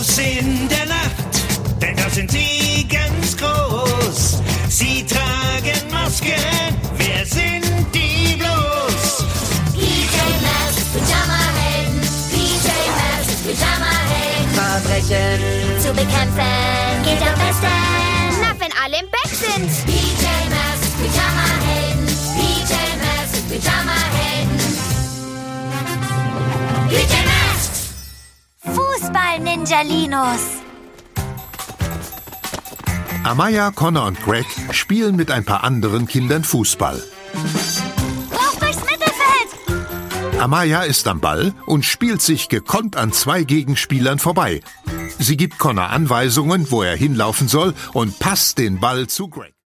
Los in der Nacht, denn da sind sie ganz groß. Sie tragen Masken, wer sind die bloß? PJ Masks, Pyjama-Helden, PJ Masks, Pyjama-Helden. Verbrechen Zu bekämpfen geht am besten. Na, wenn alle im Bett sind. PJ Masks, Pyjama-Helden, PJ Masks, Pyjama-Helden. PJ Masks! Fußball-Ninjalinos. Amaya, Connor und Greg spielen mit ein paar anderen Kindern Fußball. Lauf durchs Mittelfeld. Amaya ist am Ball und spielt sich gekonnt an 2 Gegenspielern vorbei. Sie gibt Connor Anweisungen, wo er hinlaufen soll, und passt den Ball zu Greg.